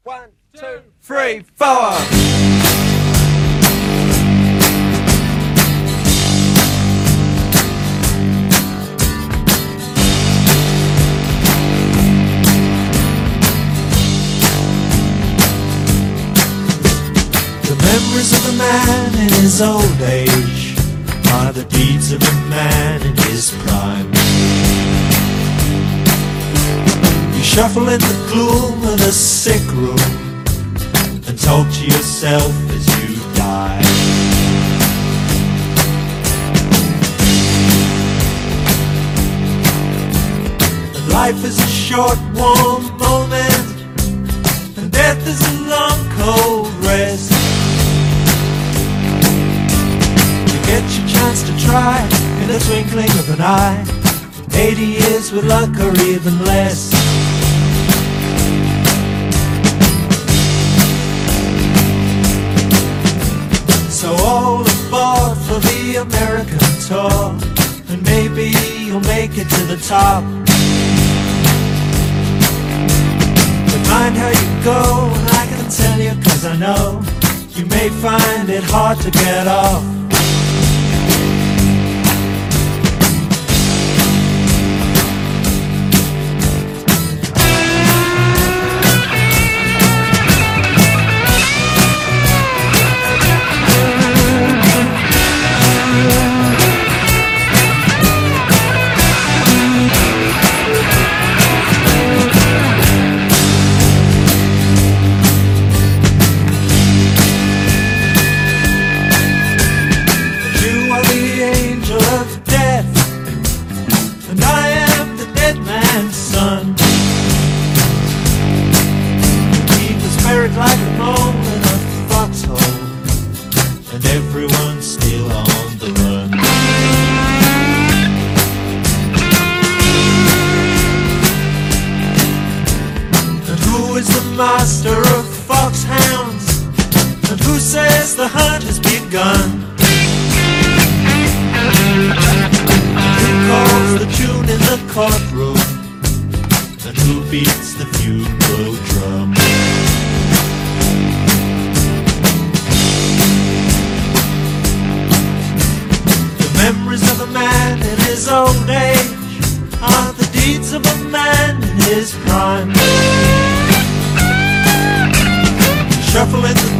1, 2, 3, 4. The memories of a man in his old age are the deeds of a man in his prime. You shuffle in the gloom of the sick room and talk to yourself as you die. And life is a short, warm moment, and death is a long, cold rest. Get your chance to try in the twinkling of an eye. 80 years with luck or even less. So all aboard for the American tour, and maybe you'll make it to the top. But mind how you go, and I can tell you 'cause I know you may find it hard to get off. Like a mole in a foxhole, and everyone's still on the run. And who is the master of foxhounds? And who says the hunt has begun? Who calls the tune in the courtroom? And who beats the funeral drum? Memories of a man in his old age are the deeds of a man in his prime. Shuffle in the